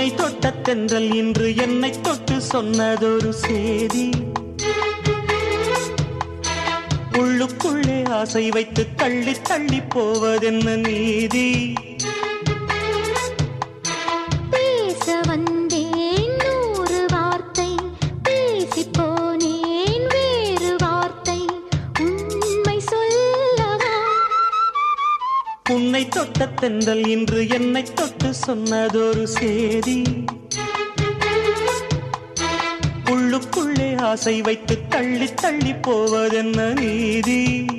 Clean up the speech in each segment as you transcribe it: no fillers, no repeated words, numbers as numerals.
உன்னை தொட்ட தென்றல் இன்று என்னை தொட்டு சொன்னதொரு சேதி. உள்ளுக்குள்ளே ஆசை வைத்து தள்ளி தள்ளி போவதென்ன நீதி? பேச வந்தேன் 100 வார்த்தை, பேசி போனேன் வேறு வார்த்தை, உண்மை சொல்லவா? உன்னை தொட்ட தென்றல் இன்று என்னை தொட்டு சொன்னதொரு சேதி. உள்ளுக்குள்ளே ஆசை வைத்து தள்ளி தள்ளி போவதென்ன நீதி?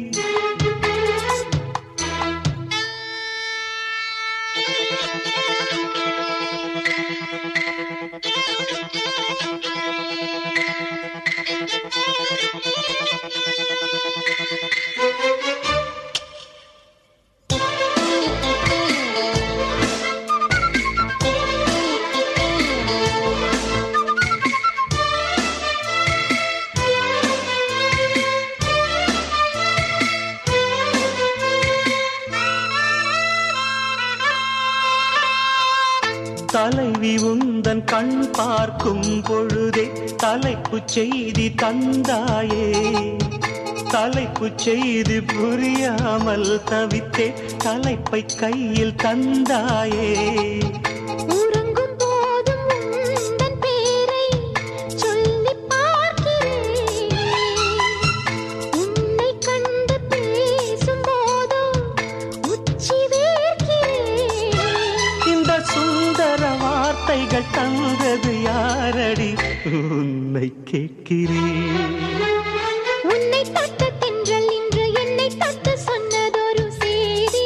தலைவி உந்தன் கண் பார்க்கும் பொழுதே தலைப்புச் செய்தி தந்தாயே. தலைப்புச் செய்தி புரியாமல் தவித்தே தலைப்பை கையில் தந்தாயே. உறங்கும் போதும் உந்தன் பேரை சொல்லி பார்க்கிறேன், உன்னை கண்டு பேசும் போதோ உச்சி வேர்க்கிறேன். இந்த சுந்தர வார்த்தைகள் தந்தது யாரடி? உன்னை கேட்கிறேன். உன்னை தொட்ட தென்றல் இன்று என்னை தொட்டு சொன்னதொரு சேதி.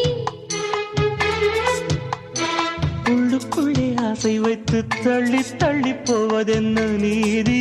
உள்ளுக்குள்ளே ஆசை வைத்து தள்ளி தள்ளி போவதென்ன நீதி?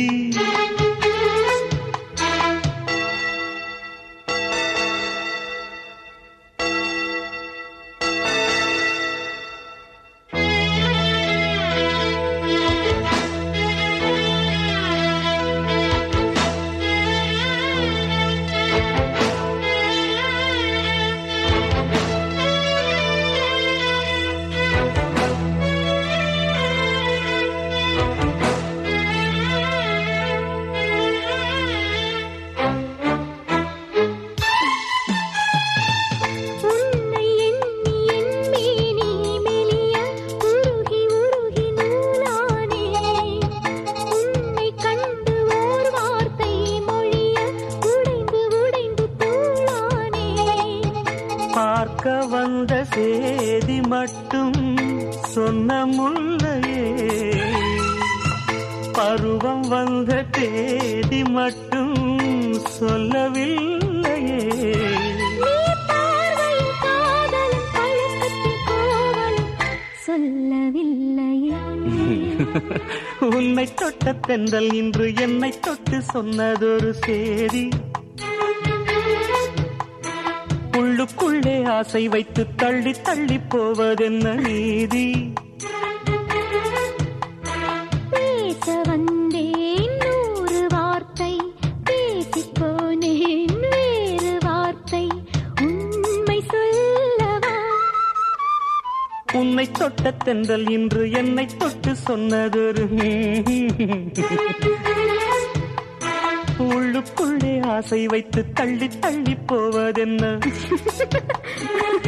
பார்க்க வந்த சேதி மட்டும் சொன்ன முல்லையே, பருவம் வந்த தேதி மட்டும் சொல்லவில்லையே. சொல்லவில்லையே. உன்னை தொட்ட தென்றல் இன்று என்னை தொட்டு சொன்னதொரு சேதி. உள்ளுக்குள்ளே ஆசை வைத்து தள்ளி தள்ளி போவதென்ன நீதி? பேச வந்தேன் 100 வார்த்தை, பேசி போனேன் வேறு வார்த்தை, உண்மை சொல்லவா? உன்னை தொட்ட தென்றல் இன்று என்னை தொட்டு சொன்னதொரு உள்ளுக்குள்ளே ஆசை வைத்து தள்ளி தள்ளி போவதென்ன?